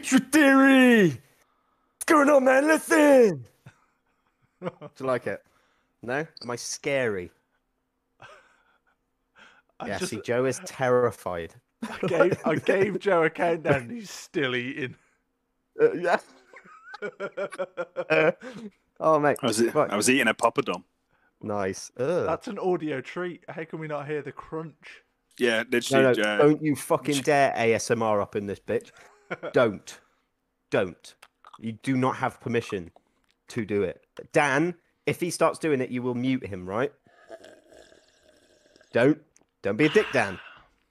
Hatred Theory! What's going on, man? Listen! Do you like it? No? Am I scary? See, Joe is terrified. I gave Joe a countdown and he's still eating. Yeah. Oh, mate. I was eating a poppadom. Nice. That's an audio treat. How can we not hear the crunch? Yeah, literally. No, don't you fucking dare ASMR up in this bitch. Don't. You do not have permission to do it. Dan, if he starts doing it, you will mute him, right? Don't be a dick, Dan.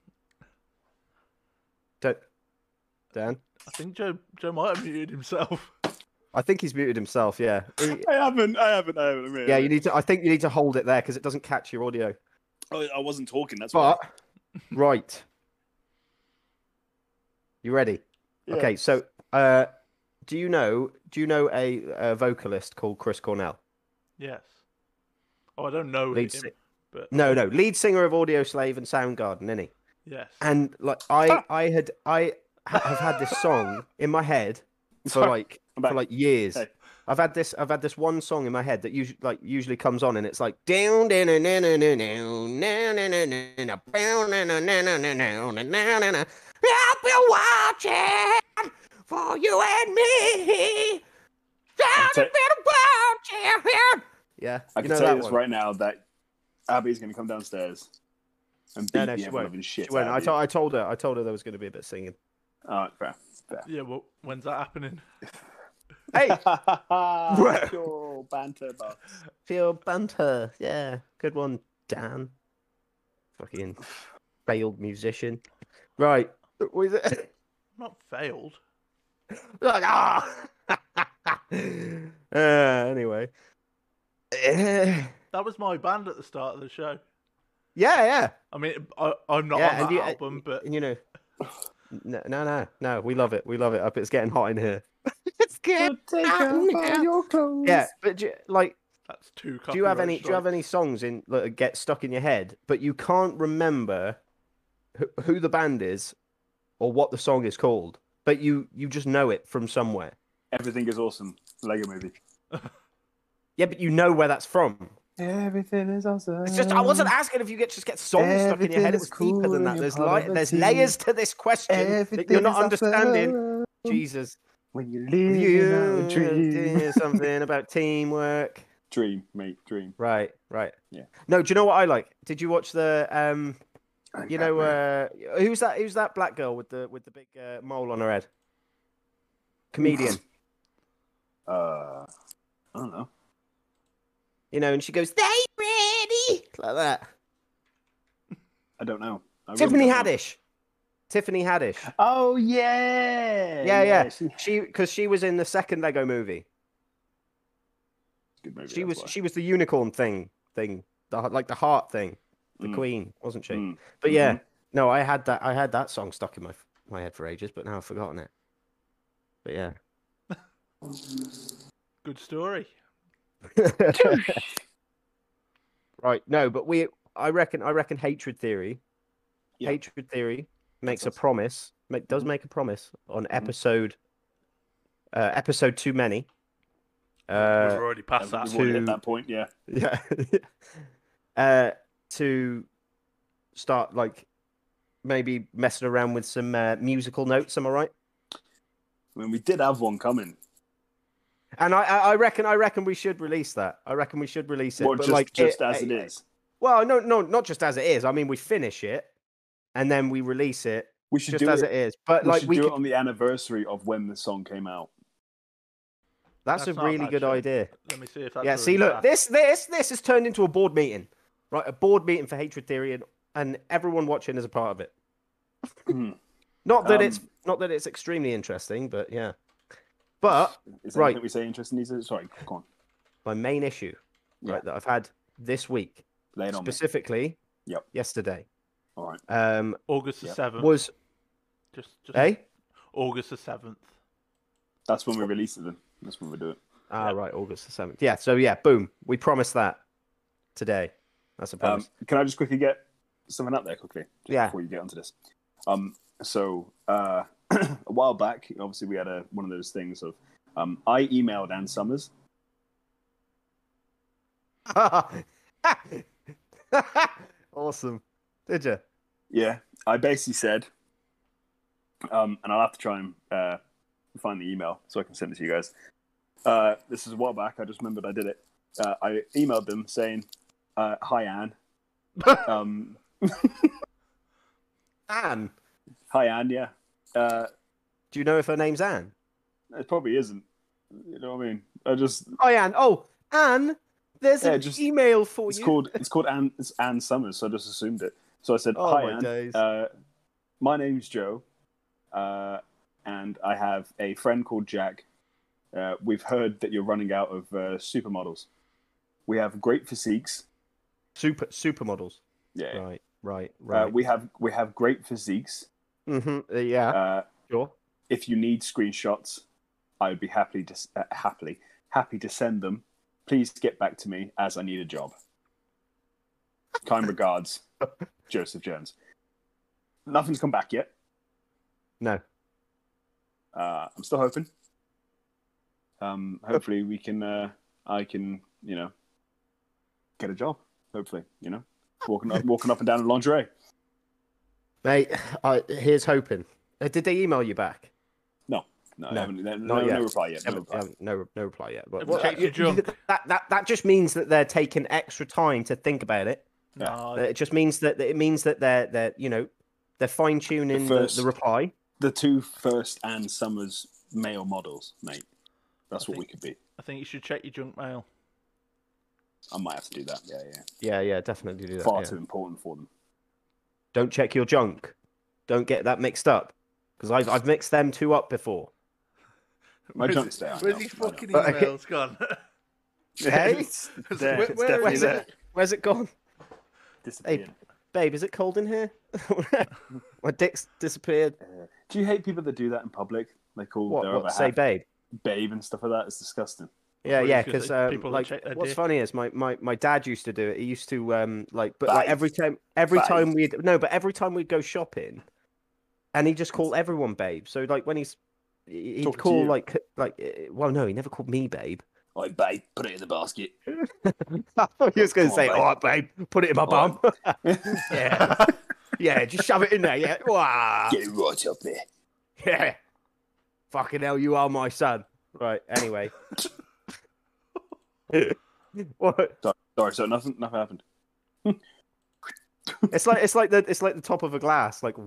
Don't. Dan? I think Joe might have muted himself. I think he's muted himself, yeah. I haven't. Yeah, I think you need to hold it there because it doesn't catch your audio. Oh, I wasn't talking, that's why. But, right. You ready? Yeah. Okay, so do you know a vocalist called Chris Cornell? Yes. Oh, I don't know him, but no, lead singer of Audioslave and Soundgarden, isn't he? Yes. And like I have had this song in my head for like years. Hey. I've had this one song in my head that usually comes on and it's like down I'll be watching for you and me. Yeah, I can tell you this right now that Abby's going to come downstairs and beat the ever-loving shit. She won't. I told her there was going to be a bit of singing. All right, fair. Yeah, well, when's that happening? Hey, pure banter, boss. Pure banter. Yeah, good one, Dan. Fucking failed musician. Right. Was it? Not failed. Like, anyway. That was my band at the start of the show. Yeah. I mean, I'm not on that album, but you know, no. We love it. It's getting hot in here. It's getting hot in here. Your clothes. Yeah, but that's too. Do you have any songs that get stuck in your head, but you can't remember who the band is or what the song is called, but you just know it from somewhere? Everything Is Awesome. Lego Movie. Yeah, but you know where that's from. Everything is awesome. It's just I wasn't asking if you just get songs stuck in your head. It was deeper than that. There's layers to this question that you're not understanding. Awesome. Jesus. When you live in a dream. Something about teamwork. Dream, mate, dream. Right. Yeah. No, do you know what I like? Did you watch the who's that black girl with the big mole on her head? Comedian. I don't know. You know, and she goes, "They ready?" Like that. I don't know. Tiffany Haddish. Oh yeah. Yeah. She was in the second Lego movie. Good movie. She was the unicorn thing, the heart thing, the queen, wasn't she? But yeah, no, I had that song stuck in my head for ages, but now I've forgotten it. But yeah. Good story. Right, no, but I reckon Hatred Theory. Yeah. Hatred Theory makes a promise. Does make a promise on episode Too Many. We've already passed that. We've already hit that point, yeah. Yeah. To start maybe messing around with some musical notes. Am I right? I mean, we did have one coming. And I reckon we should release that. I reckon we should release it. Well, but just as it is. Well, no, not just as it is. I mean, we finish it and then we release it. We should just do as it is. But we do it on the anniversary of when the song came out. That's a really good idea. Let me see if that's yeah. See, look, this has turned into a board meeting, right? A board meeting for Hatred Theory, and everyone watching is a part of it. Not that it's extremely interesting, but yeah. But is there anything we say interesting? Sorry, go on. My main issue, right, that I've had this week, specifically, yesterday. All right. August the 7th was just August the 7th. That's when we release it. Then that's when we do it. Right, August the 7th. Yeah. So boom, we promised that today. That's a promise. Can I just quickly get something up there quickly? Yeah. Before you get onto this, a while back, obviously we had one of those things of I emailed Ann Summers. Awesome. Did you? Yeah, I basically said, and I'll have to try and find the email so I can send it to you guys. This is a while back. I just remembered I did it. I emailed them saying, "Hi, Anne." Anne. Hi, Anne. Yeah. Do you know if her name's Anne? It probably isn't. You know what I mean? I just. Hi, Anne. Oh, Anne. There's an email for you. It's called Anne. It's Ann Summers. So I just assumed it. So I said, "Oh, "Hi, my Anne. days. My name's Joe, and I have a friend called Jack. We've heard that you're running out of supermodels. We have great physiques. Supermodels. Yeah. Right. We have great physiques. Mm-hmm. Yeah. Sure. If you need screenshots, I would be happy to send them. Please get back to me as I need a job. Kind regards, Joseph Jones." Nothing's come back yet. No. I'm still hoping. Hopefully we can. I can, get a job. Hopefully, walking up and down in lingerie. Mate, here's hoping. Did they email you back? No, no, no reply yet. No reply yet. But that just means that they're taking extra time to think about it. No. It just means that they're fine tuning the reply. The two first Ann Summers male models, mate. That's what we could be. I think you should check your junk mail. I might have to do that. Yeah, definitely do that. Far too important for them. Don't check your junk. Don't get that mixed up, because I've mixed them two up before. My junk's down. Where's his fucking emails gone? Hey, where's it gone? Disappeared. Babe, is it cold in here? My dick's disappeared. Do you hate people that do that in public? They call what say babe and stuff like that. It's disgusting. Yeah, because what's funny is my dad used to do it. He used to every time we'd go shopping, and he'd just call everyone babe. So like when he'd call well, no, he never called me babe. Like, babe, put it in the basket. I thought he was going to say, all right, babe, put it in my bum. Yeah, just shove it in there, yeah. Wow. Get it right up there. Yeah. Fucking hell, you are my son. Right, anyway. What? Sorry, so nothing happened. It's like the top of a glass, like.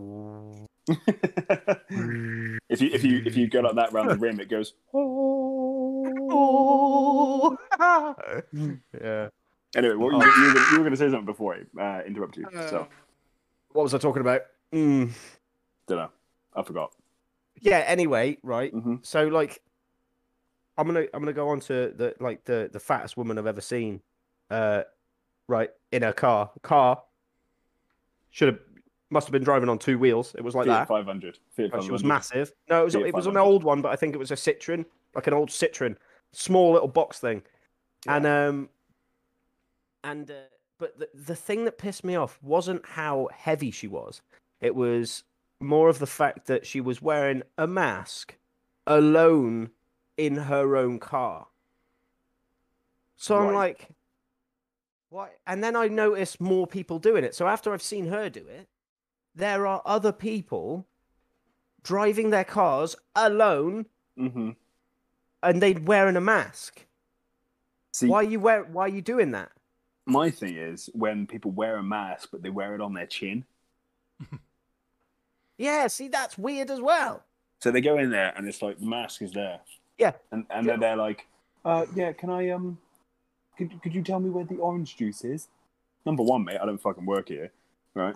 if you go like that around the rim, it goes. Oh. Yeah. Anyway, you were going to say something before I interrupted you. So, what was I talking about? Don't know. I forgot. Yeah. Anyway, right. Mm-hmm. So like, I'm gonna go on to the fattest woman I've ever seen. Right in her car. Must have been driving on two wheels. It was like Fiat that. 500. She was massive. No, it was an old one, but I think it was a Citroen, like an old Citroen, small little box thing. Yeah. But the thing that pissed me off wasn't how heavy she was. It was more of the fact that she was wearing a mask alone in her own car. So I'm like, what? And then I noticed more people doing it. So after I've seen her do it, there are other people driving their cars alone, mm-hmm. and they're wearing a mask. See, why are you doing that? My thing is when people wear a mask, but they wear it on their chin. Yeah, see, that's weird as well. So they go in there, and it's like the mask is there. Yeah, and then they're like, "Yeah, can I could you tell me where the orange juice is?" Number one, mate, I don't fucking work here, right?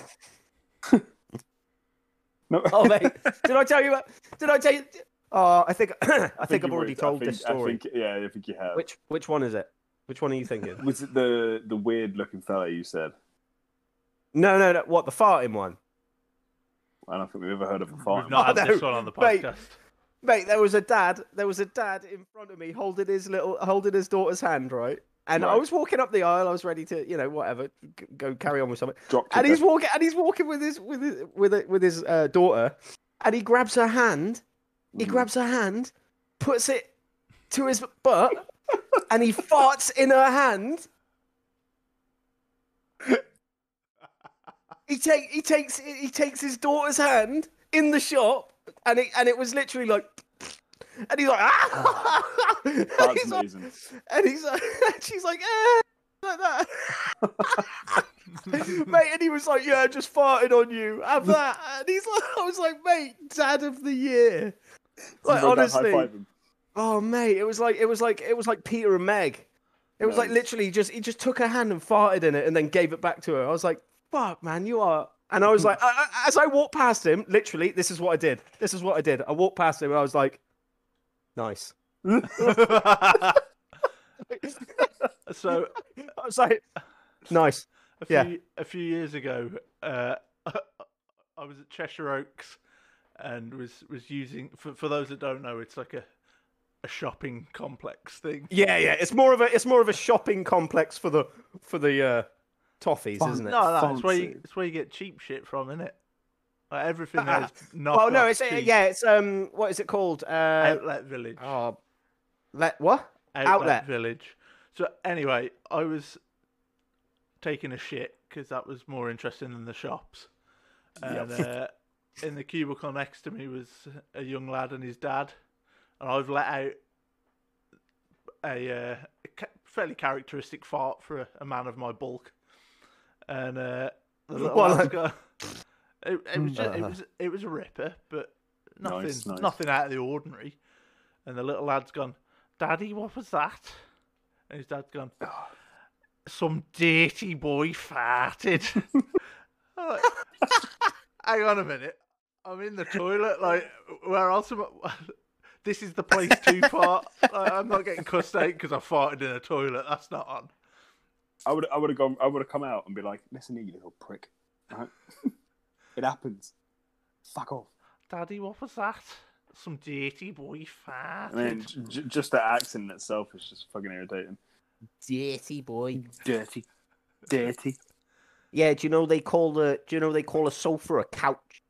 No. Oh, mate, did I tell you? Oh, I think I've already told this story. I think you have. Which one is it? Which one are you thinking? Was it the weird looking fella you said? No. What, the farting one? I don't think we've ever heard of a farting. We've not had this one on the podcast. Mate, there was a dad in front of me holding his daughter's hand, right? And I was walking up the aisle. I was ready to, whatever, go carry on with something. He's walking with his daughter, and he grabs her hand. He grabs her hand, puts it to his butt, and he farts in her hand. He takes his daughter's hand in the shop, and it was literally like, and he's like, ah! That's amazing. And he's like, she's like, like that. Mate, and he was like, yeah, just farted on you. Have that. And he's like, I was like, mate, dad of the year. Like, honestly. Oh, mate, it was like Peter and Meg. It was like literally he just took her hand and farted in it and then gave it back to her. I was like, fuck, man, you are. And I was like, as I walked past him, literally, this is what I did. I walked past him and I was like, nice. So I was like, nice. A few years ago, I was at Cheshire Oaks and was using, for those that don't know, it's like a shopping complex thing. Yeah. It's more of a shopping complex for the toffees, isn't it? No, it's where you get cheap shit from, isn't it? Like everything there's not. Oh no, it's what is it called? Outlet Village. Oh, what? Outlet Village. So anyway, I was taking a shit because that was more interesting than the shops. And in the cubicle next to me was a young lad and his dad, and I've let out a fairly characteristic fart for a man of my bulk. And the little lad's got, it was a ripper, but nothing out of the ordinary. And the little lad's gone, Daddy, what was that? And his dad's gone, some dirty boy farted. I'm like, hang on a minute, I'm in the toilet. Like, where else am I? This is the place to fart. Like, I'm not getting cussed out because I farted in a toilet. That's not on. I would have come out and be like, listen here, you little prick. Right? It happens. Fuck off. Daddy, what was that? Some dirty boy farted. I mean, just the accent in itself is just fucking irritating. Dirty boy. Dirty. Yeah, do you know they call a sofa a couch?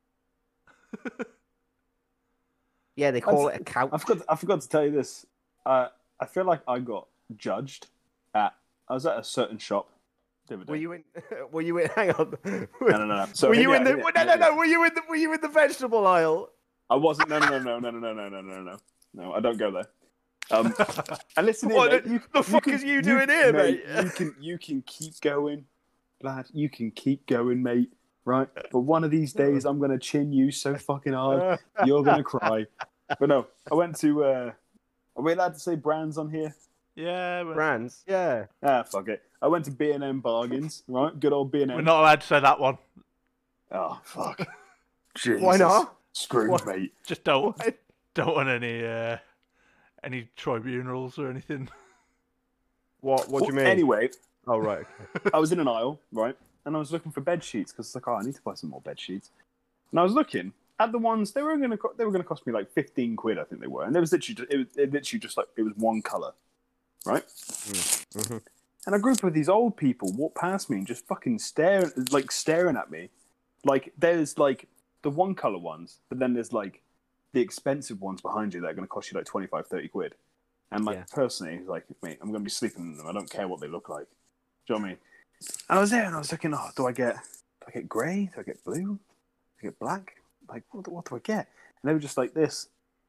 Yeah, they call it a couch. I forgot to tell you this. I feel like I got judged I was at a certain shop the other day. Were you in? Hang on. No. So were you in the? No. Were you in the vegetable aisle? I wasn't. No. No, I don't go there. And listen, what the fuck is you doing here, mate? You can keep going, lad. You can keep going, mate. Right, but one of these days I'm gonna chin you so fucking hard you're gonna cry. But no, I went to. Are we allowed to say brands on here? Yeah, brands. Yeah. Fuck it. I went to B&M Bargains. Right, good old B&M. We're not allowed to say that one. Oh fuck. Jesus. Why not? Screwed, mate. Just don't want any tribunals or anything. What do you mean? Anyway. Oh right. Okay. I was in an aisle, right, and I was looking for bed sheets because it's like, I need to buy some more bed sheets. And I was looking at the ones they were going to cost me like 15 quid, I think they were, and there was literally just like it was one color, right? Mm-hmm. And a group of these old people walked past me and just fucking staring at me, like there's like the one color ones, but then there's like the expensive ones behind you that are going to cost you like 25, 30 quid. And like personally, like, mate, I'm going to be sleeping in them. I don't care what they look like. Do you know what I mean? And I was there and I was thinking, do I get grey? Do I get blue? Do I get black? Like, what do I get? And they were just like this.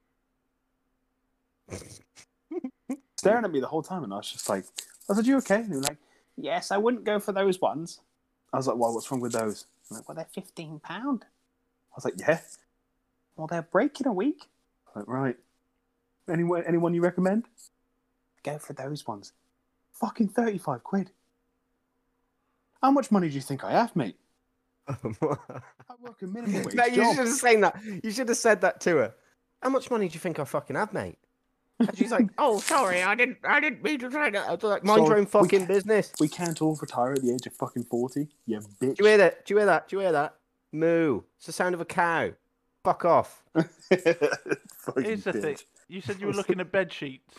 Staring at me the whole time. And I was just like, I said, you okay? And they were like, yes, I wouldn't go for those ones. I was like, well, what's wrong with those? I'm like, well, they're £15. I was like, yeah. Well, they're breaking a week. I'm like, right. Anyone you recommend? Go for those ones. Fucking 35 quid. How much money do you think I have, mate? I work a minimum wage job. You should have said that. You should have said that to her. How much money do you think I fucking have, mate? And she's like, oh, sorry, I didn't mean to say that. I was like, mind your own fucking business. We can't all retire at the age of fucking 40, you bitch. Do you hear that? Do you hear that? Moo. It's the sound of a cow. Fuck off. Here's the thing. You said you were looking at bed sheets.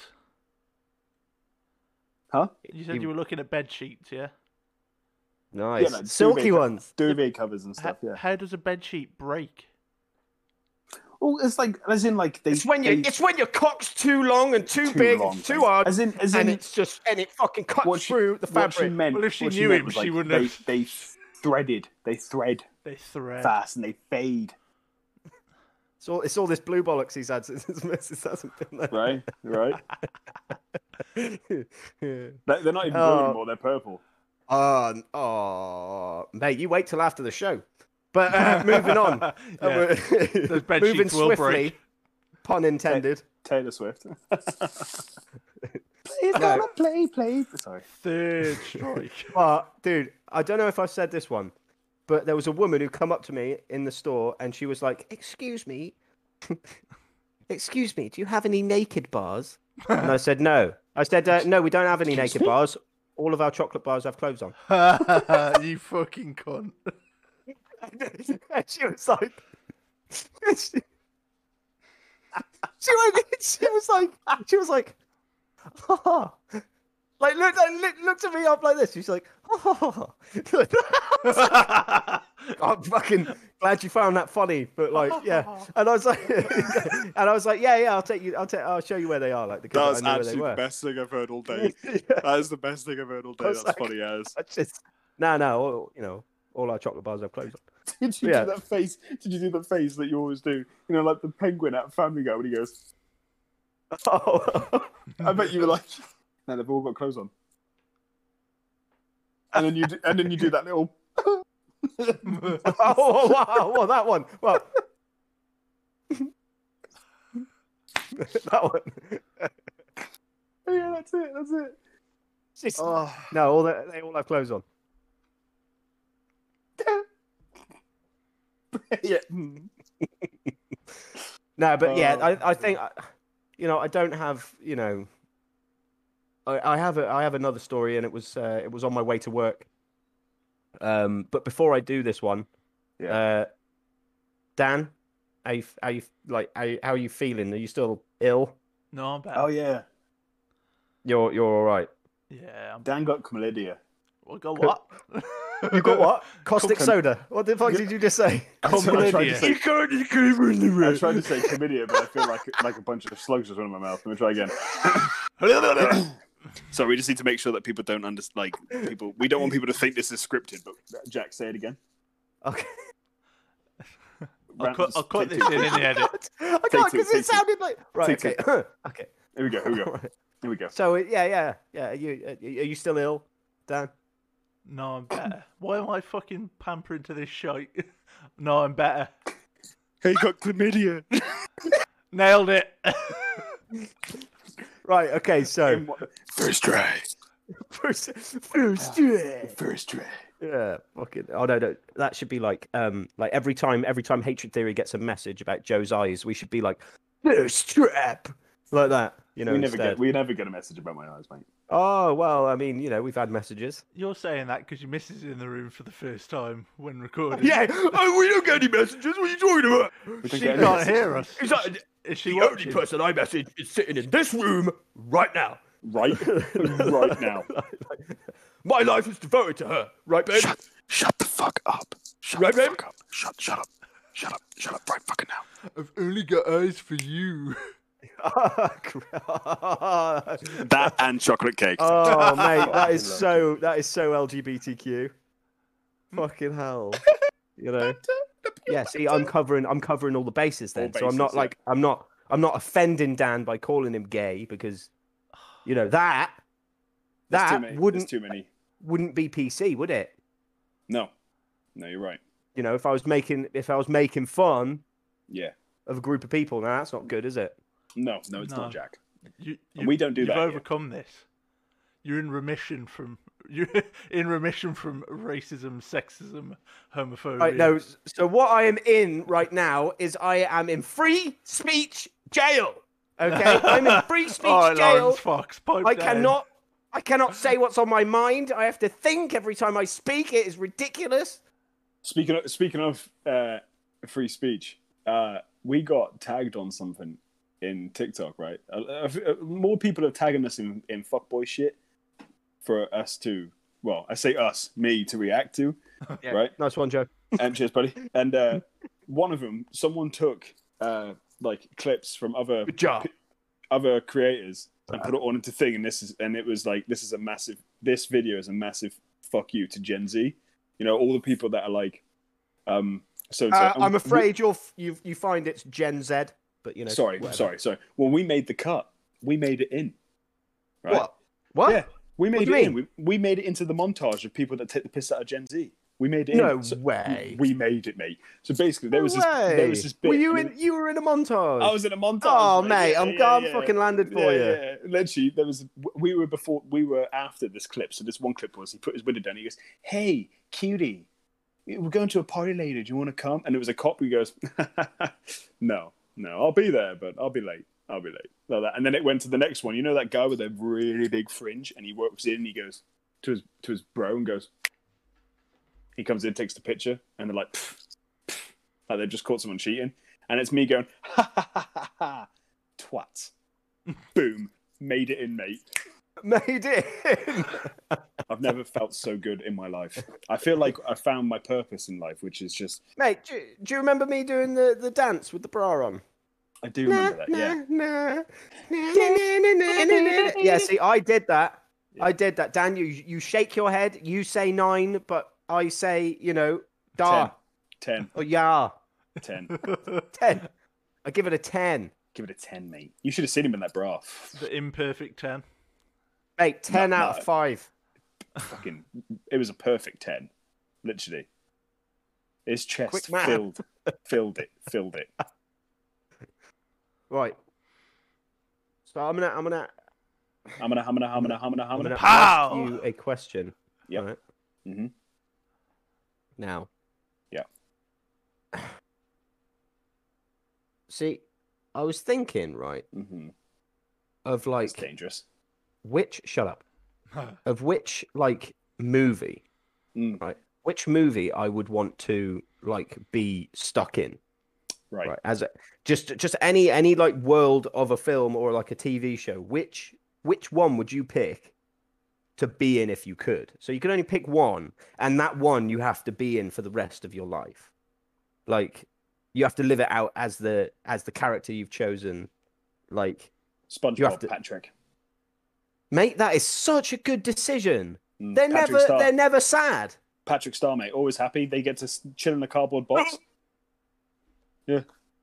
Huh? You said you were looking at bed sheets, yeah? Nice. Yeah, no, silky ones. Duvet covers and stuff, yeah. How does a bed sheet break? Oh, it's like as in like it's when your cock's too long and too big, long, too hard, as in, and it fucking cuts through the fabric. Well, if she knew him, she wouldn't have. They thread fast and they fade. It's all this blue bollocks he's had since his missus hasn't been there. Right. They're not even blue anymore. They're purple. Mate, you wait till after the show. But moving on. Moving swiftly, pun intended. Taylor Swift. Please gonna play. Sorry. Third strike. Dude, I don't know if I've said this one, but there was a woman who come up to me in the store and she was like, "Excuse me, do you have any naked bars?" And I said, "No." I said, "No, we don't have any naked bars. All of our chocolate bars have clothes on." You fucking cunt. And she was like, she was like, oh. Like looked at me up like this. She's like, oh. I'm fucking glad you found that funny, but like, yeah. And I was like, yeah, I'll show you where they are. Like the that's actually the best thing I've heard all day. Yeah. That is the best thing I've heard all day. That's like, funny as. No, all our chocolate bars have clothes on. Did you do that face? Did you do the face that you always do? You know, like the penguin at Family Guy when he goes. Oh. I bet you were like, no, they've all got clothes on. And then you do that little. Wow, that one. Well, that one. Yeah, that's it. No, they all have clothes on. Yeah. No, but yeah, I think, I don't have, I have another story, and it was on my way to work. But before I do this one, Dan, how are you feeling? Are you still ill? No, I'm better. Oh yeah, you're all right. Yeah, Dan got chlamydia. I got what? You got what? Caustic soda. What the fuck did you just say? Chlamydia. I tried to say chlamydia, but I feel like a bunch of slugs just went in my mouth. Let me try again. So we just need to make sure that people don't understand. Like people, we don't want people to think this is scripted. But Jack, say it again. Okay. I'll cut this in the edit. I can't because it sounded like right. Okay. Okay. Here we go. Right. Here we go. So yeah. Are you still ill, Dan? No, I'm better. Why am I fucking pampering to this shite? No, I'm better. He got chlamydia. Nailed it. Right. Okay. So first try. First try. Yeah. Fucking. Oh no. That should be like every time Hatred Theory gets a message about Joe's eyes, we should be like first trap, like that. We never get a message about my eyes, mate. Oh well, I mean, we've had messages. You're saying that because your missus is in the room for the first time when recording. Yeah. Oh, we don't get any messages. What are you talking about? She can't hear us. Is she the only person I message is sitting in this room right now. Right now. My life is devoted to her. Right, babe? Shut the fuck up. Right, babe? Shut up right fucking now. I've only got eyes for you. That and chocolate cake. Oh mate, that is so LGBTQ. Fucking hell. Yeah, see, I'm covering all the bases then. So I'm not offending Dan by calling him gay because that wouldn't be PC, would it? No, you're right. If I was making fun of a group of people, now that's not good, is it? No, it's not, Jack. We don't do that. You've overcome this. You're in remission from racism, sexism, homophobia. Right, no. So what I am in right now is I am in free speech jail. Okay, I'm in free speech jail. Fox, I cannot say what's on my mind. I have to think every time I speak. It is ridiculous. Speaking of free speech, we got tagged on something in TikTok, right? More people are tagging us in fuckboy shit for us to, well, I say us, me to react to, right? Nice one, Joe. Cheers, buddy. And one of them, someone took like clips from other Good job. other creators and put it on into thing, and it was like this video is a massive fuck you to Gen Z. You know, all the people that are like, so I'm afraid you find it's Gen Z, but you know. Sorry. Well, we made the cut. We made it in. Right? What? Yeah, we made it in. We made it into the montage of people that take the piss out of Gen Z. We made it. No way. We made it, mate. So basically, there was this bit. Were you in? You were in a montage. I was in a montage. Oh, mate, I'm fucking landed for you. Yeah, literally, there was. We were after this clip. So this one clip was he put his window down. He goes, "Hey, cutie, we're going to a party later. Do you want to come?" And it was a cop who goes, "No, I'll be there, but I'll be late. Like that." And then it went to the next one. You know that guy with a really big fringe, and he walks in. And he goes to his bro and goes. He comes in, takes the picture, and they're like, pff, pff, like they've just caught someone cheating. And it's me going, ha ha ha ha ha, twat. Boom, made it in, mate. Made it in. I've never felt so good in my life. I feel like I found my purpose in life, which is just... Mate, do you remember me doing the dance with the bra on? I do remember that, yeah. Yeah, see, I did that. Yeah. I did that. Dan, you shake your head, you say 9, but I say, da. 10. Oh, yeah. 10. 10. I give it a 10. Give it a 10, mate. You should have seen him in that bra. The imperfect 10. Mate, 10 out of 5. Fucking, it was a perfect 10. Literally. His chest filled it. Right. So I'm gonna Pow! ask you a question. Yeah. Right? Mm-hmm. Now. Yeah. See, I was thinking, right, of like that's dangerous. Shut up. Of which like movie, right? Which movie I would want to like be stuck in. Right. As a just any like world of a film or like a TV show. Which one would you pick to be in if you could? So you can only pick one, and that one you have to be in for the rest of your life. Like you have to live it out as the character you've chosen. Like SpongeBob, Patrick. Mate, that is such a good decision. They're never sad. Patrick Star, mate, always happy. They get to chill in a cardboard box. Yeah.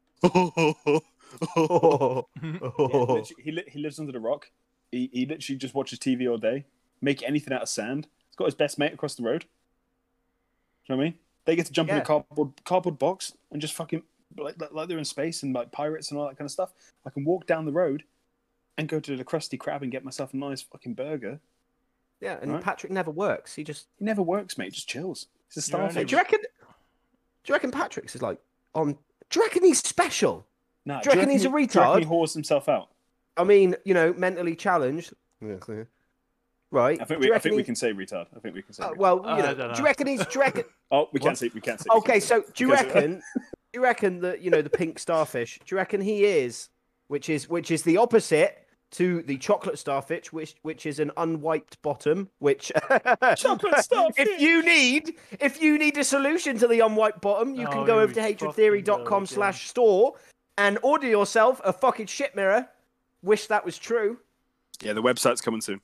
He lives under the rock. He literally just watches TV all day. Make anything out of sand. He's got his best mate across the road. You know what I mean? They get to jump in a cardboard box and just fucking like they're in space and like pirates and all that kind of stuff. I can walk down the road and go to the Krusty Krab and get myself a nice fucking burger. Yeah, and Patrick never works. He never works, mate. He just chills. He's a starfish. Do you reckon Patrick's is like on? Do you reckon he's special? No. Do you reckon he's a retard? Do you reckon he whores himself out? I mean, mentally challenged. Yeah, clear. Right. I think we can say retard. I think we can say. Retard. Well, do you reckon he's? Oh, we can't say. Okay, so do you reckon? Do you reckon that the pink starfish? Do you reckon he is, which is the opposite to the chocolate starfish, which is an unwiped bottom, which chocolate starfish. If you need a solution to the unwiped bottom, you can go over to hatredtheory.com/store and order yourself a fucking shit mirror. Wish that was true. Yeah, the website's coming soon.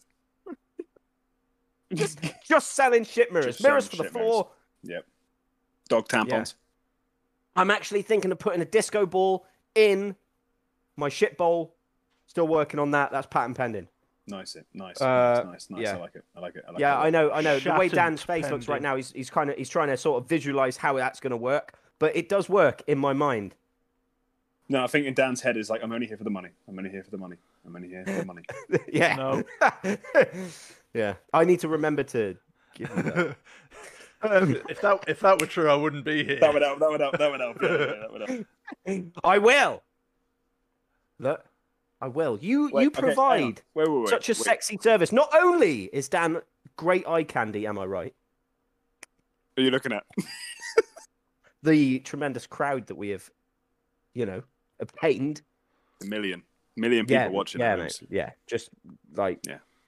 just selling shit mirrors. Mirrors for the floor. Yep. Dog tampons. Yeah. I'm actually thinking of putting a disco ball in my shit bowl. Still working on that. That's patent pending. Nice. Nice. Yeah. I like it. I know. The way Dan's face looks right now, he's trying to sort of visualize how that's going to work, but it does work in my mind. No, I think in Dan's head is like, I'm only here for the money. Yeah. No. Yeah. I need to remember to give you that. If that were true, I wouldn't be here. That would help. Yeah, that would help. I will. Look. I will. You provide such a sexy service. Not only is Dan great eye candy, am I right? Who are you looking at? The tremendous crowd that we have, obtained. A million people watching. Yeah, mate. Yeah, just like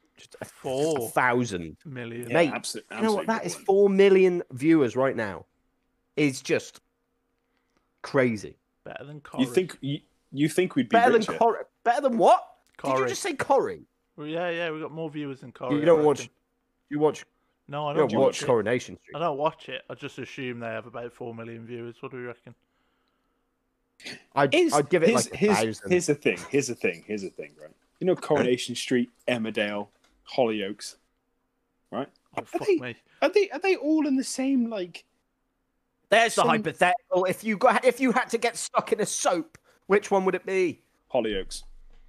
4,000 million. Yeah, mate, absolutely. You know what? That is 4 million viewers right now. Is just crazy. Better than Corrie. You think we'd be better richer? than Corrie? Better than what? Corrie. Did you just say Corrie? Well, yeah, we got more viewers than Corrie. You don't watch. You watch. No, I You don't don't watch it. Coronation Street. I don't watch it. I just assume they have about 4 million viewers. What do you reckon? I'd give it like 1,000. Here's the thing, right? You know Coronation Street, Emmerdale, Hollyoaks, right? Oh, fuck me. Are they all in the same like? There's the hypothetical. If you had to get stuck in a soap, which one would it be? Hollyoaks.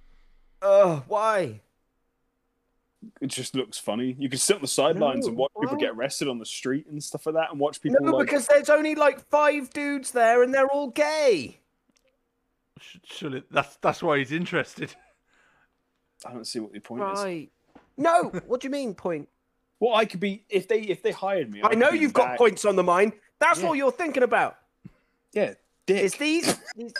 Why? It just looks funny. You can sit on the sidelines and watch people get arrested on the street and stuff like that, and watch people. No, because there's only like 5 dudes there, and they're all gay. Surely that's why he's interested. I don't see what the point is. No, what do you mean point? Well, I could be if they hired me. I know you've got points on the mind. That's all you're thinking about. Yeah, dick. Is these?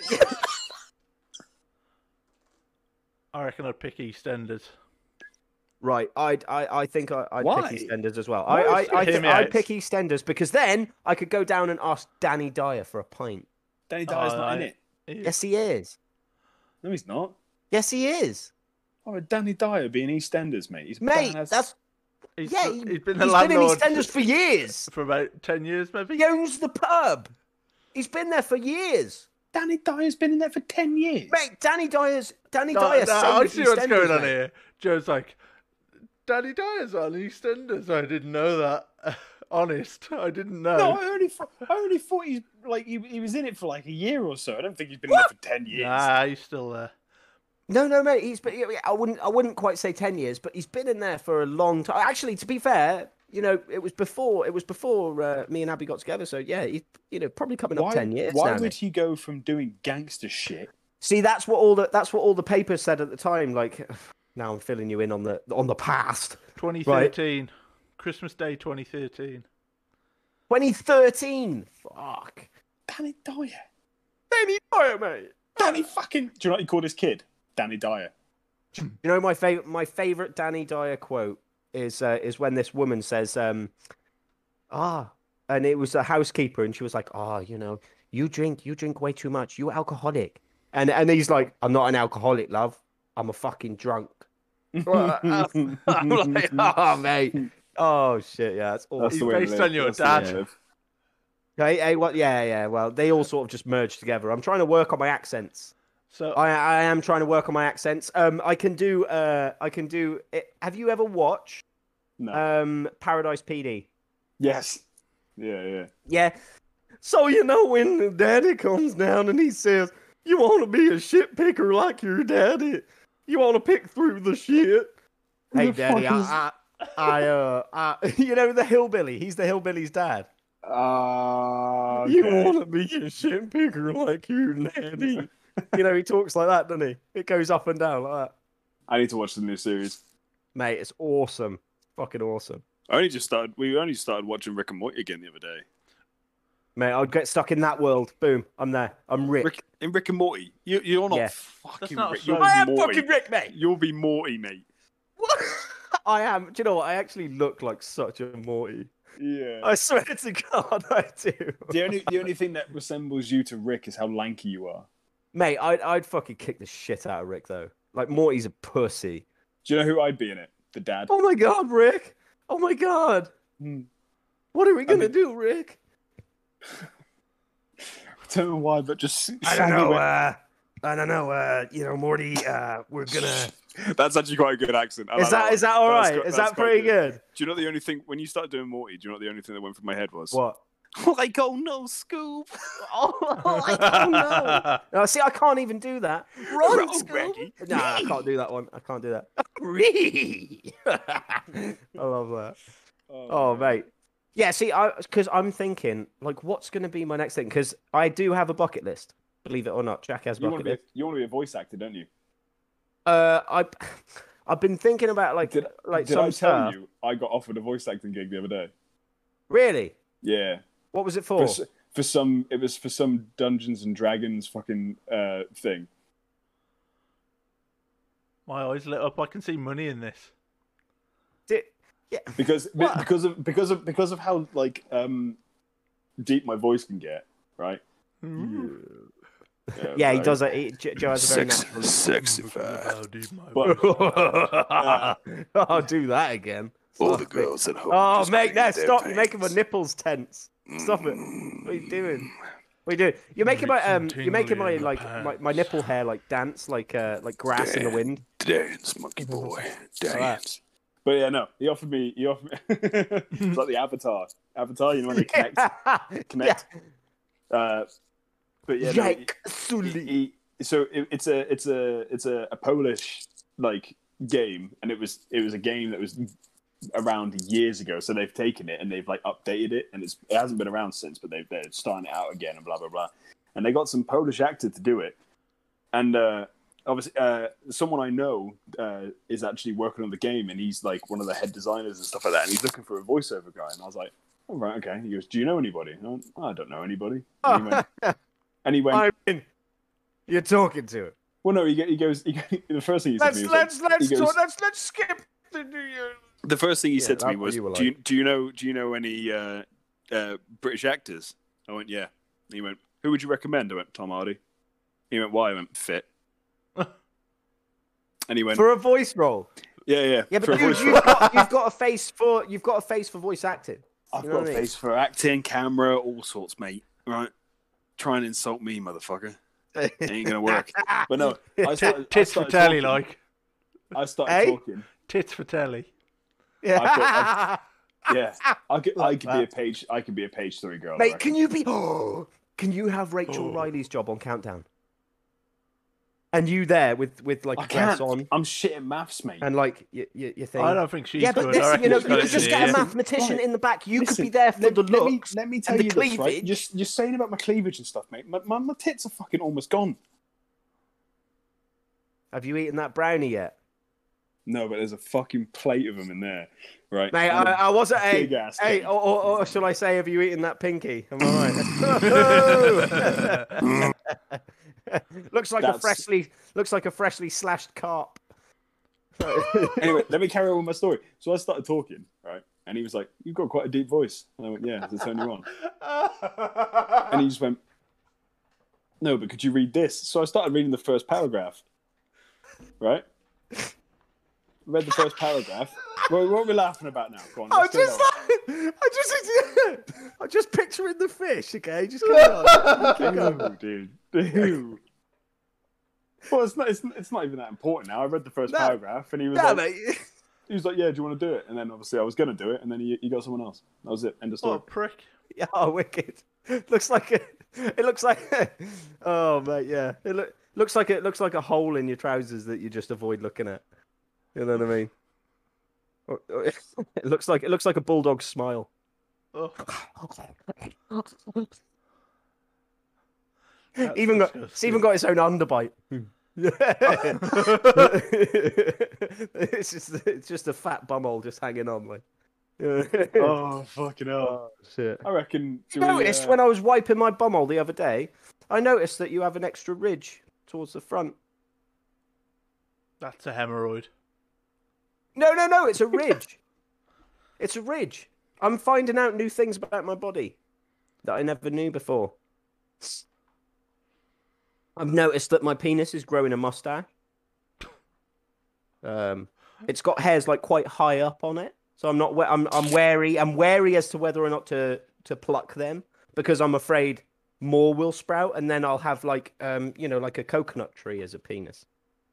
I reckon I'd pick EastEnders. Right, I think I'd pick EastEnders as well. I'd pick EastEnders because then I could go down and ask Danny Dyer for a pint. Danny Dyer's not in it. Yes, he is. No, he's not. Yes, he is. Oh, Danny Dyer being EastEnders, mate. He's mate, that's... He's been in EastEnders for years. For about 10 years, maybe? He owns the pub. He's been there for years. Danny Dyer's been in there for 10 years. Mate, Danny Dyer I see what's going on here. Joe's like, Danny Dyer's on EastEnders. I didn't know that. Honest, I didn't know. No, I only thought he was in it for like a year or so. I don't think he's been there for 10 years. Nah, he's still there. No, mate. He's been. I wouldn't quite say 10 years, but he's been in there for a long time. Actually, to be fair, it was before me and Abby got together. So yeah, he's probably coming up 10 years. Why would he go from doing gangster shit? See, that's what all the papers said at the time. Like, now I'm filling you in on the past. 2013, right? Christmas Day, 2013. 2013. Fuck. Danny Dyer. Danny Dyer, mate. Danny fucking. Do you know what he called his kid? Danny Dyer. You know my favorite Danny Dyer quote is when this woman says, and it was a housekeeper, and she was like, you drink way too much. You alcoholic. And he's like, I'm not an alcoholic, love. I'm a fucking drunk. I'm like, oh, mate. Oh, shit, yeah. That's awesome. He's based on your dad. Hey, what? Yeah. Well, they all sort of just merged together. I'm trying to work on my accents. So I am trying to work on my accents. I can do it. Have you ever watched Paradise PD? Yes. Yeah. Yeah. So when Daddy comes down and he says, "You want to be a shit picker like your daddy? You want to pick through the shit?" Hey, Daddy, the hillbilly. He's the hillbilly's dad. Okay. You want to be a shit picker like your daddy? He talks like that, doesn't he? It goes up and down like that. I need to watch the new series, mate. It's awesome, fucking awesome. We only started watching Rick and Morty again the other day. Mate, I'd get stuck in that world. Boom, I'm there. I'm Rick. In Rick and Morty, you're not fucking Rick. I am fucking Rick, mate. You'll be Morty, mate. What? I am. Do you know what? I actually look like such a Morty. Yeah. I swear to God, I do. The only thing that resembles you to Rick is how lanky you are. Mate, I'd fucking kick the shit out of Rick, though. Like, Morty's a pussy. Do you know who I'd be in it? The dad. Oh, my God, Rick. Oh, my God. What are we going to do, Rick? I don't know why, but just... I don't know. Morty, we're going to... That's actually quite a good accent. Is that all right? Is that pretty good? Do you know the only thing... When you started doing Morty, do you know what the only thing that went through my head was? What? Like, oh no, Scoob. Oh no. No, see, I can't even do that. Run, Scoob. No, I can't do that one. I can't do that. I love that. Oh, mate. Yeah, see, because I'm thinking, like, what's going to be my next thing? Because I do have a bucket list. Believe it or not, Jack has bucket list. You want to be a voice actor, don't you? I've been thinking about, did I tell you I got offered a voice acting gig the other day? Really? Yeah. What was it for? It was for some Dungeons and Dragons fucking thing. My eyes lit up. I can see money in this. Yeah. Because of how deep my voice can get, right? Yeah. Yeah, he does. Joe has a very natural. I'll do that again. All the girls at home. Oh, mate, no, stop! You're making my nipples tense. Stop it! What are you doing? What are you doing? You're making my like my nipple hair like dance like grass in the wind. Dance, monkey boy, dance. But yeah, no, he offered me. It's like the Avatar, you know, when they connect. Yeah. But yeah, Jake Sully. So it's a Polish like game, and it was a game that was around years ago. So they've taken it and they've like updated it, and it hasn't been around since. But they're starting it out again and blah blah blah. And they got some Polish actor to do it, and obviously someone I know is actually working on the game, and he's like one of the head designers and stuff like that. And he's looking for a voiceover guy, and I was like, "All right, okay." He goes, "Do you know anybody?" And I went, "I don't know anybody." And he went, I mean, you're talking to him. Well, no, he goes. The first thing he said to me was, let's skip the New Year. The first thing he said to me was, "Do you know any British actors?" I went, "Yeah." And he went, "Who would you recommend?" I went, "Tom Hardy." He went, "Why?" I went, "Fit." And he went, "For a voice role." Yeah. Yeah, but you've got a face for voice acting. I've got a face for acting, camera, all sorts, mate. Right? Try and insult me, motherfucker. It ain't gonna work. But no, tits for telly, like. I started talking. Tits for telly. Yeah. I could be a page. I could be a page 3 girl. Mate, can you be? Can you have Rachel Riley's job on Countdown? And you there with like a dress on? I'm shit at maths, mate. And like you think? I don't think she's good. But listen, you could just get a mathematician in the back. You could be there for the looks. Let me tell you this, right? You're saying about my cleavage and stuff, mate. My tits are fucking almost gone. Have you eaten that brownie yet? No, but there's a fucking plate of them in there, right? Mate, I wasn't. Hey, or shall I say, have you eaten that pinky? Am I right? looks like a freshly slashed carp. Anyway, let me carry on with my story. So I started talking, right? And he was like, "You've got quite a deep voice." And I went, "Yeah, does it turn you on?" And he just went, "No, but could you read this?" So I started reading the first paragraph, right? Read the first paragraph. What are we laughing about now? Go on. I'm just picturing the fish. Okay, just go on. Dude. Well, it's not even that important now. I read the first paragraph, and he was like, "Yeah, do you want to do it?" And then obviously I was going to do it, and then he got someone else. That was it. End of story. Oh, prick! Yeah, wicked. It looks like. Oh mate, yeah. It looks like a hole in your trousers that you just avoid looking at. You know what I mean? It looks like a bulldog's smile. Oh. Even got its own underbite. It's just a fat bumhole just hanging on, like. Oh fucking hell! Oh, shit. I reckon. Noticed when I was wiping my bumhole the other day, I noticed that you have an extra ridge towards the front. That's a hemorrhoid. No, it's a ridge. It's a ridge. I'm finding out new things about my body that I never knew before. I've noticed that my penis is growing a mustache. It's got hairs like quite high up on it, so I'm not. I'm wary. I'm wary as to whether or not to pluck them because I'm afraid more will sprout, and then I'll have like like a coconut tree as a penis.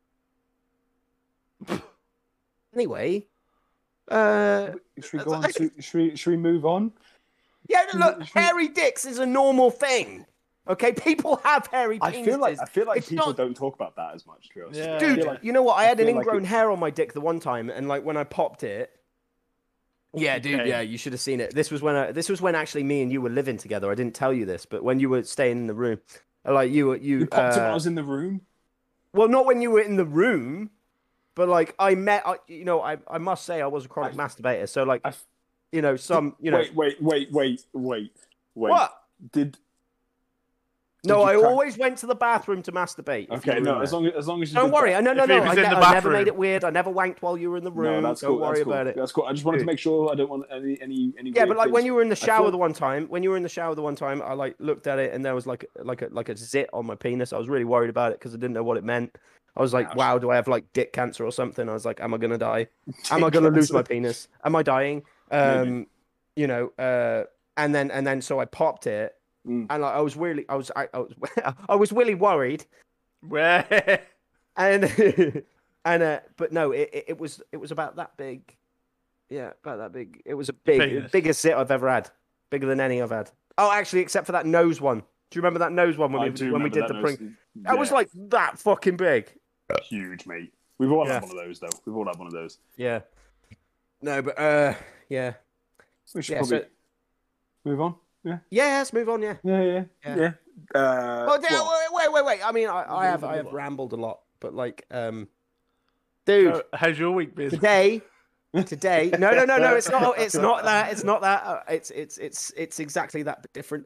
Anyway, should we go on? Should we move on? Yeah, look, hairy dicks is a normal thing. Okay, people have hairy penises. I feel like people don't talk about that as much. Yeah. Dude, you know what? I had an ingrown hair on my dick the one time, and like when I popped it. Yeah, dude. Okay. Yeah, you should have seen it. This was when actually me and you were living together. I didn't tell you this, but when you were staying in the room, like you popped it when I was in the room. Well, not when you were in the room. But like I must say I was a chronic masturbator. So like, Wait. What? Did? No, no, no. I just, you know, No, I always went to the bathroom to masturbate. Okay, no, as long as you don't worry. If No. he was in the I never bathroom. made it weird. I never wanked while you were in the room. No, that's don't cool. worry That's cool. about it. That's cool. I just wanted to make sure I don't want any. Yeah, weird but like things. when you were in the shower thought- the one time, I like looked at it and there was like a zit on my penis. I was really worried about it because I didn't know what it meant. I was like, wow, do I have like dick cancer or something? I was like, am I gonna die? Am I gonna lose my penis? Am I dying? You know, and then so I popped it, and like I was really worried. Where? And but no, it was about that big. Yeah, about that big. It was biggest zit I've ever had. Bigger than any I've had. Oh, actually, except for that nose one. Do you remember that nose one when we did the prank? That was like that fucking big. Huge, mate. We've all had one of those, though. We've all had one of those. Yeah. No, but yeah. We should probably move on. Yeah. Yeah, let's move on. Yeah. Yeah. Wait. I mean, I have rambled a lot, but like, dude, So, how's your week been? today. No. It's not. It's not that. It's not that. It's exactly that, but different.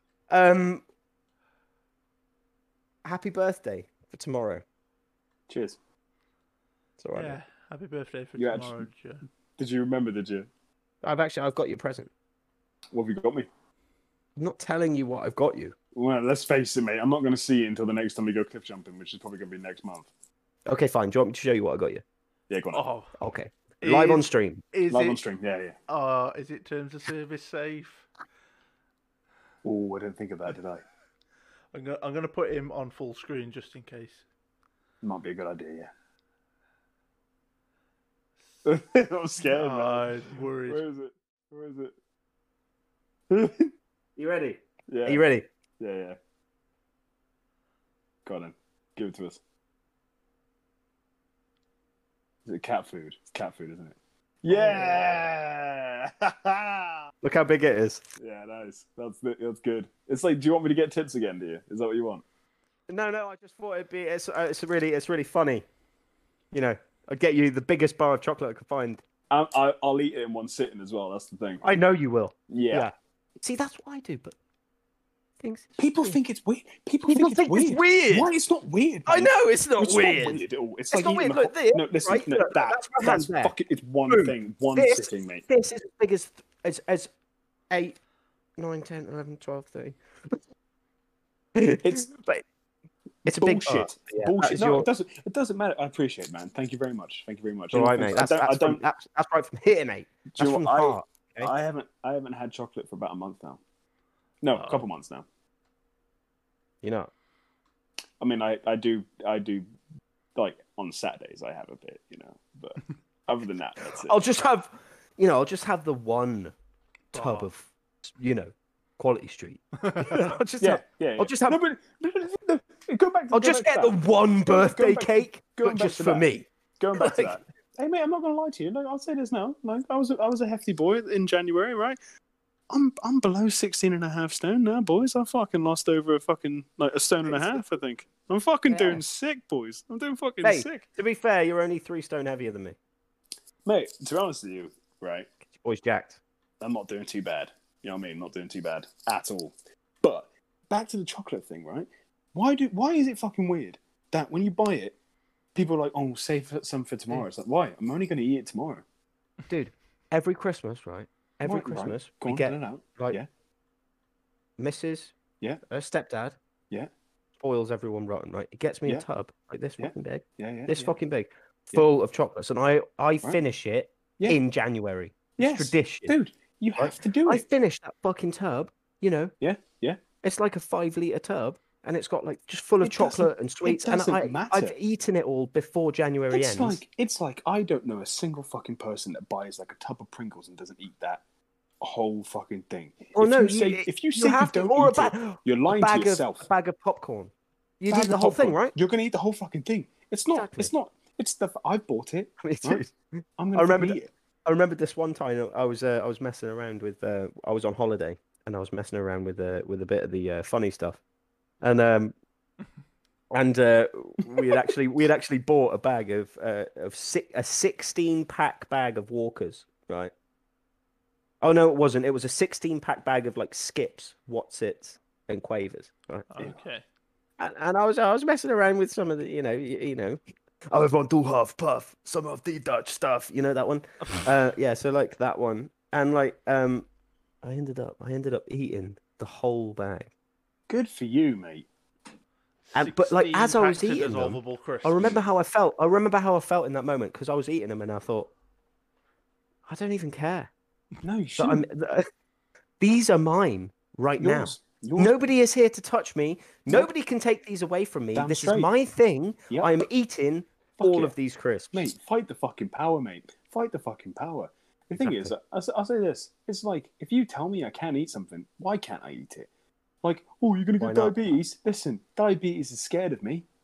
Happy birthday for tomorrow. Cheers. It's all right. Yeah, happy birthday for You tomorrow, Joe. Did you remember? Did you? I've got you a present. What have you got me? I'm not telling you what I've got you. Well, let's face it, mate. I'm not going to see it until the next time we go cliff jumping, which is probably going to be next month. Okay, fine. Do you want me to show you what I got you? Yeah, go on. Oh, Okay. Live on stream. Live on stream. Yeah. Is it terms of service safe? Oh, I didn't think of that, did I? I'm gonna put him on full screen just in case. Might be a good idea, yeah. I'm scared, man. I'm worried. Where is it? You ready? Yeah. Are you ready? Yeah. Go on then. Give it to us. Is it cat food? It's cat food, isn't it? Yeah! Look how big it is. Yeah, nice. That's good. It's like, do you want me to get tits again, do you? Is that what you want? No. I just thought it'd be. It's really funny. You know, I'd get you the biggest bar of chocolate I could find. I'll eat it in one sitting as well. That's the thing. I know you will. Yeah. See, that's what I do, but People think it's weird. People think it's weird. Why? It's not weird. I know it's not weird. Not weird at all. It's It's like not eating weird. Look, this, no, listen, right? no, Look, that's my hand there. fucking. It's one Boom. thing, one This- sitting, mate. This is as big as 8, 9, 10, 11, 12, 13. It's a big Bullshit. part. Yeah, Bullshit. that No, is it doesn't matter. I appreciate it, man. Thank you very much. All right, mate. That's right from here, mate. That's from the heart. Okay? I haven't had chocolate for about a month now. No, a couple months now. You know. I mean, I do like on Saturdays I have a bit, you know, but other than that, that's it. I'll just have the one tub of, Quality Street. I'll just have. No, but go back. I'll just get the one birthday cake, but just for me. Going back to that. Hey mate, I'm not gonna lie to you. No, I'll say this now. Like I was a hefty boy in January, right? I'm below 16.5 stone now, boys. I fucking lost over a stone and a half, I think. I'm fucking doing sick, boys. I'm doing fucking sick. To be fair, you're only 3 stone heavier than me. Mate, to be honest with you, right? Your boy's jacked. I'm not doing too bad. You know what I mean? Not doing too bad at all. But back to the chocolate thing, right? Why is it fucking weird that when you buy it, people are like, "Oh, save some for tomorrow." It's like, why? I'm only going to eat it tomorrow. Dude, every Christmas, right? Every Christmas, right. we get like Mrs. Yeah. Her stepdad. Yeah. Spoils everyone rotten, right? It gets me a tub like this fucking big. This fucking big, full of chocolates, and I finish it in January. It's tradition, dude. You have to do it. I finish that fucking tub. You know. Yeah. It's like a 5-liter tub, and it's got like just full of chocolate and sweets. And I've eaten it all before January ends. It's like I don't know a single fucking person that buys like a tub of Pringles and doesn't eat that whole fucking thing. Well, If you say you don't eat it, you're lying to yourself. A bag of popcorn. You eat the whole thing, right? You're gonna eat the whole fucking thing. It's not. Exactly. It's not. It's the. I bought it. Me too. Right? I'm gonna eat it. I remember this one time I was messing around with I was on holiday and I was messing around with a bit of the funny stuff, and we had actually bought a bag of a 16-pack bag of Walkers, right? Oh no, it wasn't. It was a 16-pack bag of like Skips, Whatsits, and Quavers. Right? Okay. And I was messing around with some of the, you know, oh, everyone do half puff, some of the Dutch stuff, you know that one. Yeah, so like that one, and like I ended up eating the whole bag. Good for you, mate. But like as I was packs of eating them, dissolvable crisps. I remember how I felt. I remember how I felt in that moment because I was eating them and I thought, I don't even care. No, you So shouldn't. these are mine right now. Yours. Nobody is here to touch me. Nobody can take these away from me. Damn This straight. is my thing. Yep. I'm eating Fuck all it. of these crisps. Mate, fight the fucking power, mate. Fight the fucking power. The thing is, I'll say this. It's like, if you tell me I can't eat something, why can't I eat it? Like, oh, you're going to get diabetes? Listen, diabetes is scared of me.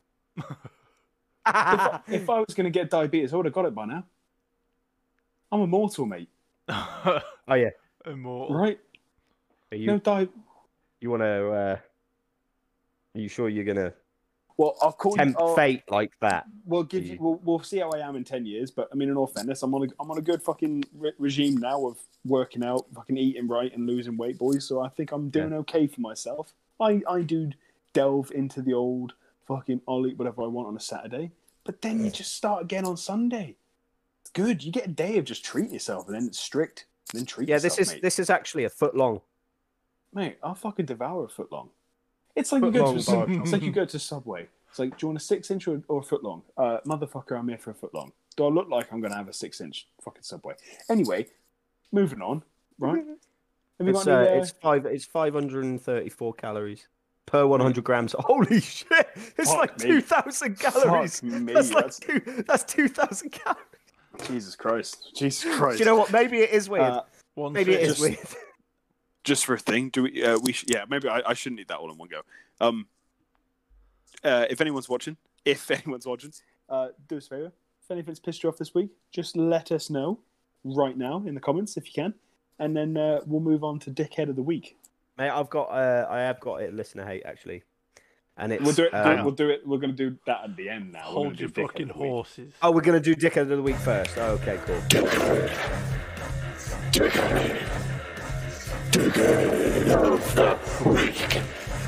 if I was going to get diabetes, I would have got it by now. I'm immortal, mate. Oh, yeah. Immortal. Right? You want to... are you sure you're going to I'll call tempt fate like that? We'll see how I am in 10 years, but I mean, in all fairness, I'm on a good fucking regime now of working out, fucking eating right and losing weight, boys. So I think I'm doing okay for myself. I do delve into the old fucking I'll eat whatever I want on a Saturday, but then you just start again on Sunday. It's good. You get a day of just treating yourself, and then it's strict. And then treat yourself, mate. This is actually a foot long. Mate, I'll fucking devour a foot long. It's like you go to Subway. It's like, do you want a 6-inch or a foot long? Motherfucker, I'm here for a foot long. Do I look like I'm going to have a 6-inch fucking Subway? Anyway, moving on, right? It's 534 calories per 100 grams. Holy shit! It's like 2,000 calories. That's 2,000 calories. Jesus Christ! Do you know what? Maybe it is weird. Maybe it is weird. Just for a thing, do we? Maybe I shouldn't eat that all in one go. If anyone's watching, do us a favor. If anything's pissed you off this week, just let us know right now in the comments if you can, and then we'll move on to Dickhead of the Week. Mate, I have got it. Listener hate actually, and it's we'll do it. We're going to do that at the end now. Hold your fucking horses. Oh, we're going to do Dickhead of the Week first. Oh, okay, cool. Dickhead of the Week.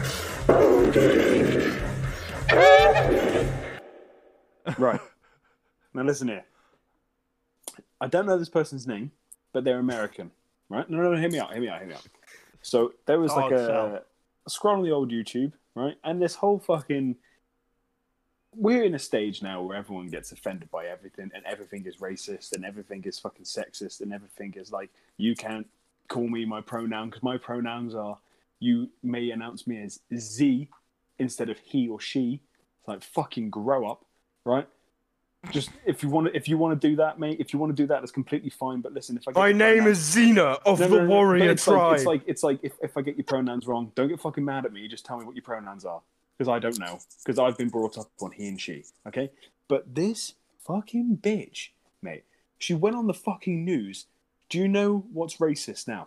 Right. Now listen here. I don't know this person's name, but they're American, right? No, hear me out. So there was like a scroll on the old YouTube, right? And this whole fucking... We're in a stage now where everyone gets offended by everything, and everything is racist, and everything is fucking sexist, and everything is like, you can't call me my pronoun, because my pronouns are, you may announce me as Z instead of he or she. It's like, fucking grow up, right? Just if you want to do that, mate. If you want to do that, that's completely fine. But listen, if I get my name is Xena of the warrior tribe. It's like if I get your pronouns wrong, don't get fucking mad at me. Just tell me what your pronouns are, because I don't know, because I've been brought up on he and she. Okay, but this fucking bitch, mate, she went on the fucking news. Do you know what's racist now?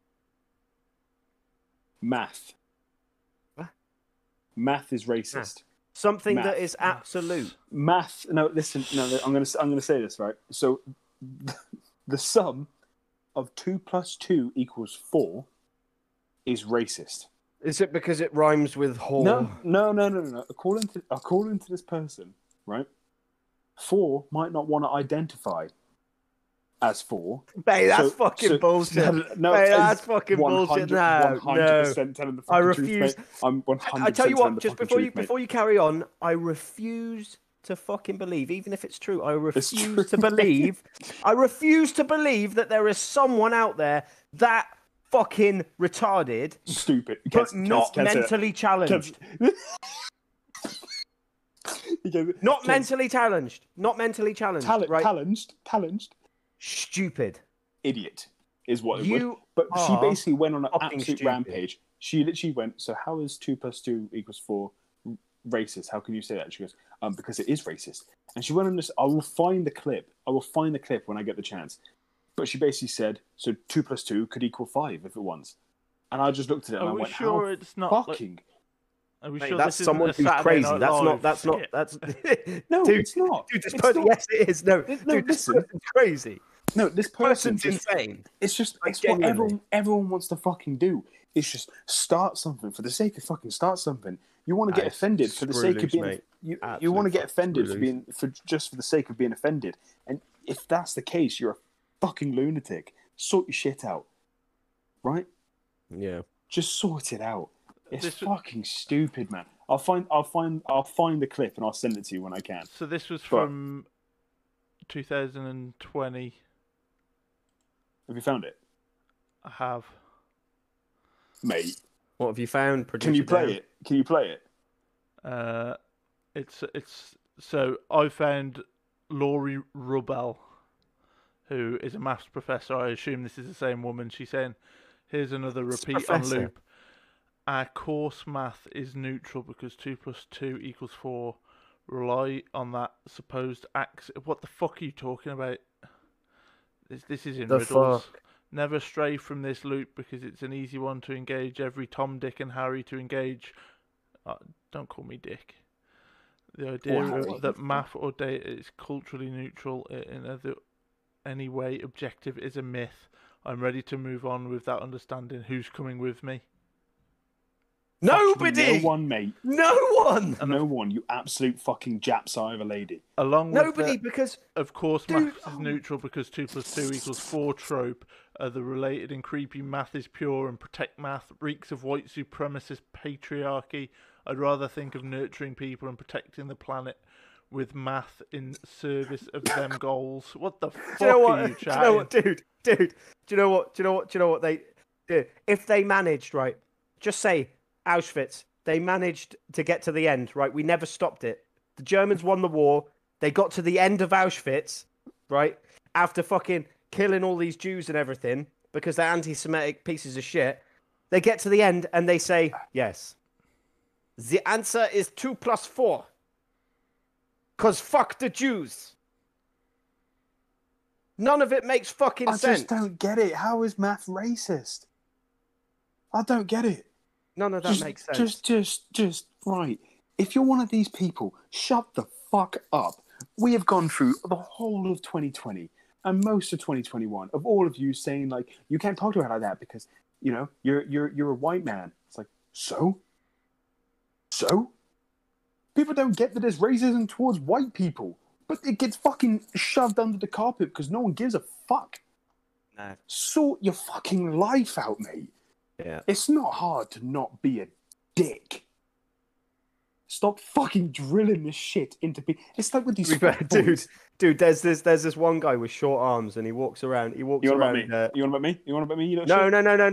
Math. What? Math is racist. Something that is absolute. Math. No, listen. No, I'm gonna say this, right. So, the sum of 2 + 2 = 4 is racist. Is it because it rhymes with whore? No. According to this person, right, 4 might not want to identify as 4. Mate, that's fucking bullshit. No, that's fucking bullshit. No, 100% telling the fucking I refuse. Truth, mate. I'm 100% I tell you what, just truth, before you carry on, I refuse to fucking believe, even if it's true, I refuse to believe. I refuse to believe that there is someone out there that fucking retarded, stupid, but not mentally challenged. Not mentally challenged. Not mentally challenged. Challenged. Stupid. Idiot is what it would. But she basically went on an absolute rampage. She literally went, so how is 2 + 2 = 4 racist? How can you say that? She goes, because it is racist. And she went on this, I will find the clip when I get the chance. But she basically said, so 2 + 2 could equal 5 if it wants. And I just looked at it and I went, sure it's not fucking... Are we Mate, sure that's this someone isn't who's a crazy. Saturday That's Night not. No, dude, it's not. Dude, this It's person, not. yes, it is. No, dude, this listen. person's crazy. No, this person's insane. It's just Like, it's what genuinely. everyone wants to fucking do. It's just start something for the sake of fucking start something. You want to get offended for the sake of being. You want to get offended just for the sake of being offended. And if that's the case, you're a fucking lunatic. Sort your shit out, right? Yeah. Just sort it out. It's fucking stupid, man. I'll find the clip and I'll send it to you when I can. So this was from 2020. Have you found it? I have. Mate. What have you found? Can you play it? Can you play it? It's so I found Laurie Rubel, who is a maths professor. I assume this is the same woman. She's saying, here's another repeat on loop. Our course math is neutral because 2 + 2 = 4. Rely on that supposed What the fuck are you talking about? This is in riddles. Fuck? Never stray from this loop because it's an easy one to engage every Tom, Dick, and Harry to engage. Don't call me Dick. The idea that math or data is culturally neutral in any way objective is a myth. I'm ready to move on with that understanding. Who's coming with me? Nobody! No one, mate. No one! No one, you absolute fucking Japs eye of a lady. Along with Nobody, because... Of course, math is neutral because 2 + 2 = 4 trope. The related and creepy math is pure and protect math. Reeks of white supremacist patriarchy. I'd rather think of nurturing people and protecting the planet with math in service of them goals. What the fuck are you chatting? Do you know what, dude? Do you know what they do? If they managed, right, just say Auschwitz, they managed to get to the end, right? We never stopped it. The Germans won the war. They got to the end of Auschwitz, right? After fucking killing all these Jews and everything because they're anti-Semitic pieces of shit. They get to the end and they say, yes. The answer is 2 + 4. Because fuck the Jews. None of it makes fucking sense. I just don't get it. How is math racist? I don't get it. None of that makes sense. Just, right. If you're one of these people, shut the fuck up. We have gone through the whole of 2020 and most of 2021 of all of you saying, like, you can't talk to her like that because, you know, you're a white man. It's like, so? People don't get that there's racism towards white people, but it gets fucking shoved under the carpet because no one gives a fuck. Nah. Sort your fucking life out, mate. Yeah. It's not hard to not be a dick. Stop fucking drilling this shit into people. It's like with these dude. There's this one guy with short arms, and he walks around. You want about me? You want about me? You want about me? You no.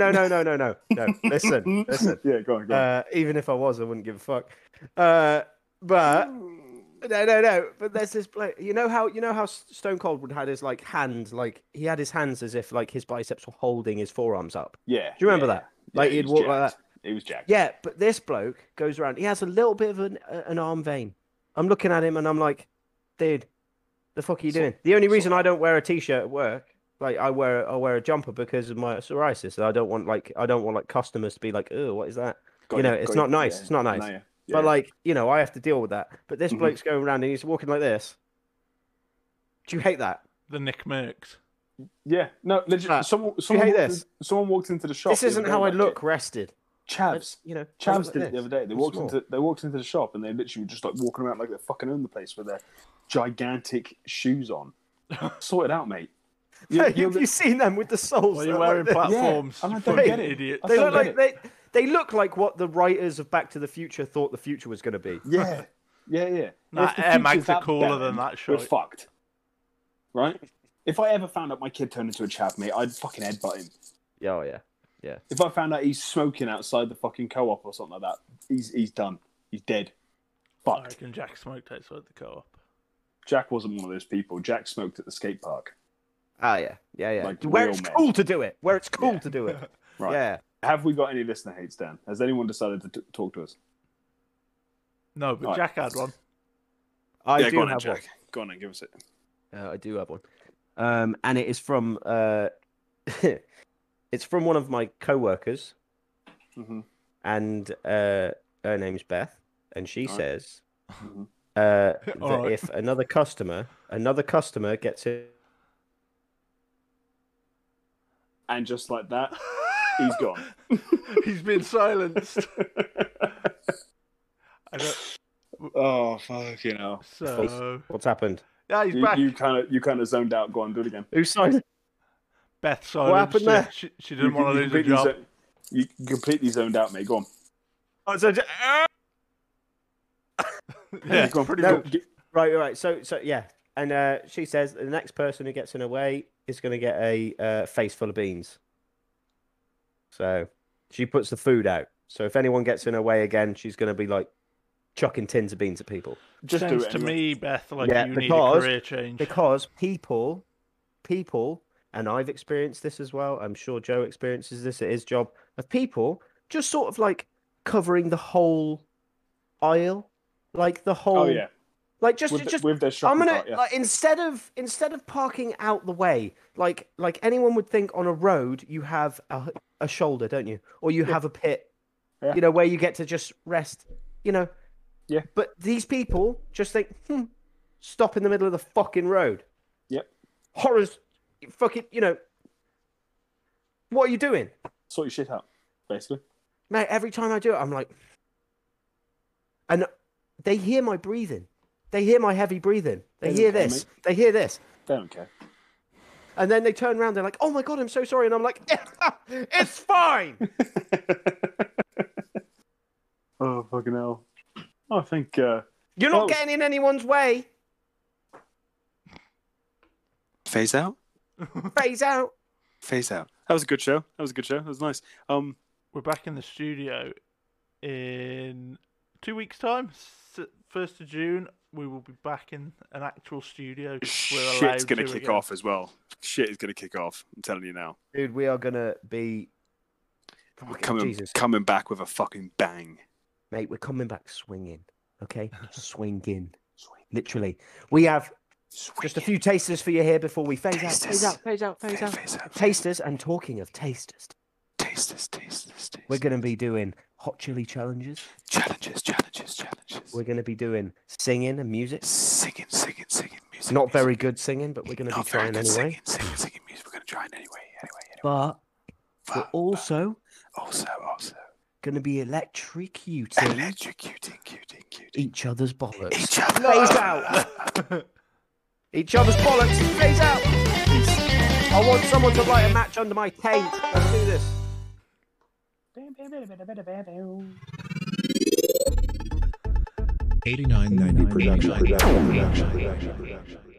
Listen. Yeah, go on. Even if I was, I wouldn't give a fuck. But no. But there's this bloke. You know how Stone Cold would have his like hand, like he had his hands as if like his biceps were holding his forearms up. Yeah. Do you remember that? Like he'd walk like that. He was jacked. Yeah, but this bloke goes around. He has a little bit of an arm vein. I'm looking at him and I'm like, dude, the fuck are you doing? The only reason I don't wear a t-shirt at work, like I wear a jumper because of my psoriasis. I don't want customers to be like, oh, what is that? It's not nice. Yeah. It's not nice. Yeah. But like, I have to deal with that. But this bloke's going around and he's walking like this. Do you hate that? The Nick Merckx. Yeah. No, legit. Someone walked into the shop. This isn't how I look rested. Chavs did it the other day. They walked into the shop and they literally were just like walking around like they fucking own the place with their gigantic shoes on. Sort it out, mate. Have you seen them with the soles? Well, you're wearing platforms. Yeah, and I don't get it. Idiot. They look like what the writers of Back to the Future thought the future was going to be. Yeah. Nah, Air Mags are cooler than that shit. We're fucked. Right? If I ever found out my kid turned into a chav, mate, I'd fucking headbutt him. Oh, yeah. Yeah. If I found out he's smoking outside the fucking co-op or something like that, he's done. He's dead. Fucked. I reckon Jack smoked outside the co-op. Jack wasn't one of those people. Jack smoked at the skate park. Ah, yeah. Like where it's cool to do it. Right. Yeah. Have we got any listener hates, Dan? Has anyone decided to talk to us? No, but Jack had one. I do have one. Go on and give us it. I do have one. And it is from... It's from one of my co-workers, and her name's Beth, and she says that if another customer gets it, and just like that, He's gone. He's been silenced. Oh, fucking hell. So What's happened? yeah, he's back. You kind of zoned out. Go on, do it again. Who's signed? Beth silenced. What happened there? She didn't want to lose her job. You completely zoned out, mate. Go on. Oh, so, Yeah, Go on. pretty No, much. right. So yeah, and she says the next person who gets in her way is going to get a face full of beans. So she puts the food out. So if anyone gets in her way again, she's going to be like chucking tins of beans at people. Just do Sounds it to anyway. me, Beth, like Yeah, you need a career change. Because people, and I've experienced this as well. I'm sure Joe experiences this at his job of people just sort of like covering the whole aisle, like the whole. Oh yeah. Like just with their shopping I'm gonna cart, yeah. like instead of parking out the way, like anyone would think on a road you have a shoulder, don't you? Or you have a pit, Yeah. you know, where you get to just rest, you know. Yeah. But these people just think, stop in the middle of the fucking road. Yep. Horrors, fucking, you know. What are you doing? Sort your shit out, basically. Mate, every time I do it, I'm like, and they hear my breathing. They hear my heavy breathing. They hear care, this. mate. They hear this. They don't care. And then they turn around, they're like, oh my God, I'm so sorry. And I'm like, it's fine. Oh, fucking hell. I think... You're not getting in anyone's way. Phase out. Phase out. Phase out. That was a good show. That was nice. We're back in the studio in 2 weeks' time. 1st of June, we will be back in an actual studio. Shit's going to kick off as well. Shit is going to kick off. I'm telling you now. Dude, we are going to be... We're coming back with a fucking bang. Mate, we're coming back swinging. Okay? Swinging. Literally. We have just a few tasters for you here before we phase out. Tasters, and talking of tasters. Tasters. We're going to be doing hot chili challenges. Challenges. We're going to be doing singing and music. Singing music. Not very good singing, but we're going to be trying anyway. Singing music. We're going to try it anyway. But we're also going to be electrocuting each other's bollocks. Phase out. Each other's bollocks. Phase out. I want someone to light a match under my taint. Let's do this. 8990 production.